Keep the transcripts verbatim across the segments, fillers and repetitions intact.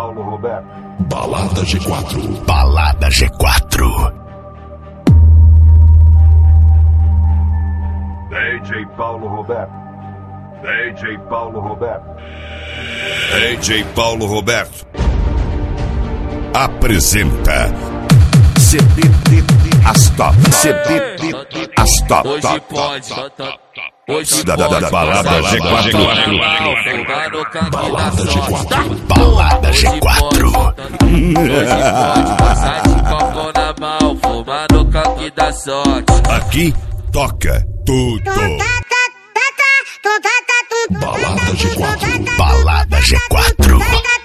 Paulo Roberto. Balada G quatro. Balada G quatro. D J Paulo Roberto. D J Paulo Roberto. D J Paulo Roberto apresenta C D As Top. C D As Top. Hoje pode. Hoje da, da, da, da, balada G quatro. Balada G quatro. Balada G quatro. Hoje pode passar de copo na mão, fumar no canto da sorte. Aqui toca tudo. Balada G quatro. Balada G quatro.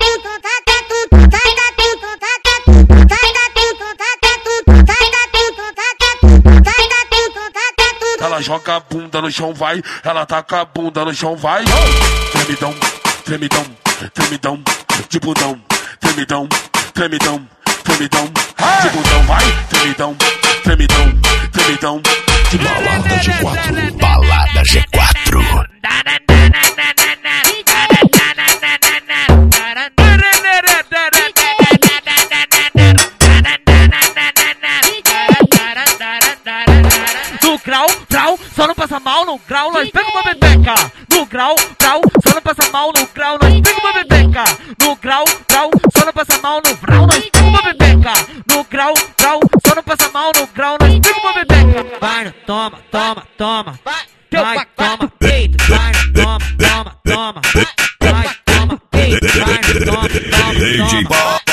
Ela joga a bunda no chão, vai. Ela taca a bunda no chão, vai. Tremidão, tremidão, tremidão, de bundão. Tremidão, tremidão, tremidão, de bundão, vai. Tremidão, tremidão, tremidão, de balada G quatro. Balada G quatro. No grau, grau, só não passa mal no grau, nós pega uma bebeca. No grau, grau, só não passa mal no grau, nós pega uma bebeca. No grau, grau, só não passa mal no grau, nós pega uma bebeca. No grau, grau, só não passa mal no grau, nós pega uma bebeca. Vai, toma, toma, toma. Vai, toma, peito, vai, toma, toma, toma. Vai, toma, peito, vai, toma, toma, D J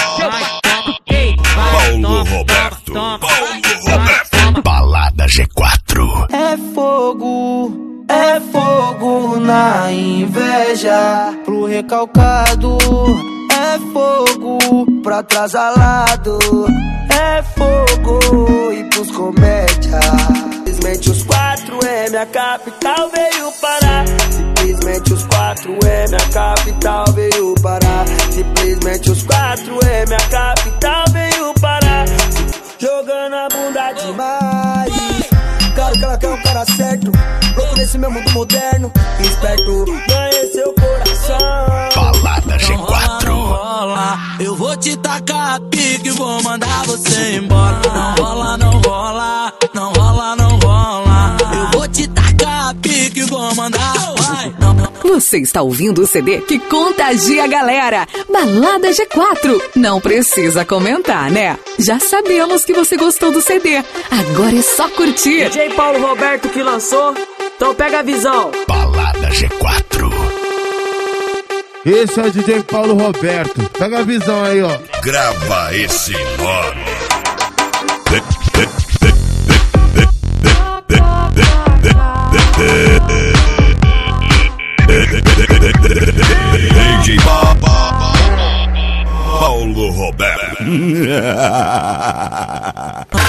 Paulo Roberto. Paulo Roberto. Balada G quatro. É fogo, é fogo na inveja pro recalcado. É fogo pra atrasalado. É fogo e pros comédia. Simplesmente os quatro é minha capital, veio parar. Simplesmente os quatro é minha capital, veio parar. Simplesmente os quatro é minha capital, veio parar. Jogando a bunda demais. Claro que ela quer um cara certo, louco nesse meu mundo moderno. Esperto, ganhei seu coração. Balada G quatro. Não rola, eu vou te tacar a pique, vou mandar você embora. Não rola, não rola, não rola, não rola. Eu vou te tacar a pique, vou mandar. Vai, não, não. Você está ouvindo o C D que contagia a galera. Balada G quatro. Não precisa comentar, né? Já sabemos que você gostou do C D. Agora é só curtir. D J Paulo Roberto que lançou, então pega a visão. Balada G quatro. Esse é o D J Paulo Roberto. Pega a visão aí, ó. Grava esse nome. D J Paulo Roberto.